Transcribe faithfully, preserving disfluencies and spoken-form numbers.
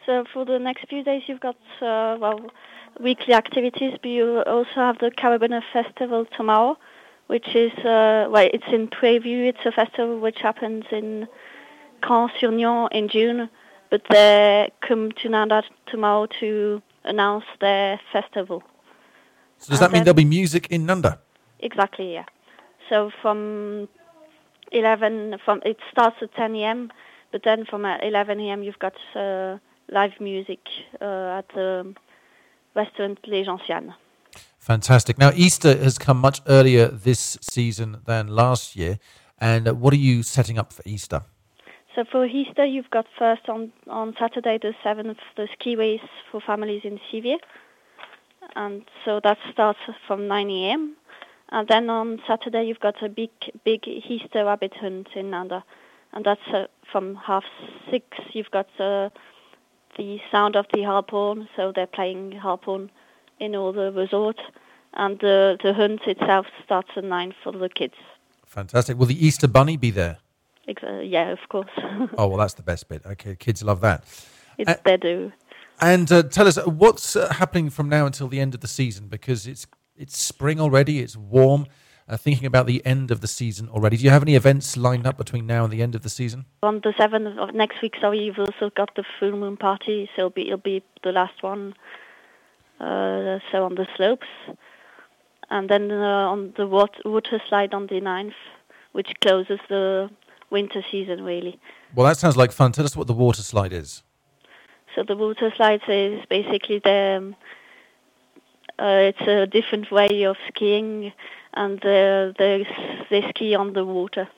So for the next few days, you've got uh, well weekly activities, but you also have the Carabiner Festival tomorrow, which is uh, well, it's in Tréville. It's a festival which happens in Caen-sur-Nion in June, but they come to Nanda tomorrow to announce their festival. So does and that mean there'll be music in Nanda? Exactly, yeah. So from eleven, from it starts at ten a.m., but then from eleven a.m. you've got uh, live music uh, at the restaurant Les Gentianes. Fantastic. Now, Easter has come much earlier this season than last year, and what are you setting up for Easter? So for Easter, you've got first on, on Saturday the seventh, the ski race for families in Sivier, and so that starts from nine a.m., and then on Saturday you've got a big big Easter rabbit hunt in Nanda, and that's uh, from half six. You've got uh, the sound of the harpoon, so they're playing harpoon in all the resort, and the, the hunt itself starts at nine for the kids. Fantastic. Will the Easter Bunny be there? Uh, yeah, of course. Oh, well, that's the best bit. Okay, kids love that. It's, uh, they do. And uh, tell us, what's uh, happening from now until the end of the season? Because it's it's spring already, it's warm. Uh, thinking about the end of the season already. Do you have any events lined up between now and the end of the season? On the seventh of next week, sorry, you've also got the full moon party, so it'll be, it'll be the last one. Uh, so on the slopes. And then uh, on the water, water slide on the ninth, which closes the winter season, really. Well, that sounds like fun. Tell us what the water slide is. So the water slide is basically the... Um, Uh, it's a different way of skiing, and uh, they, they ski on the water.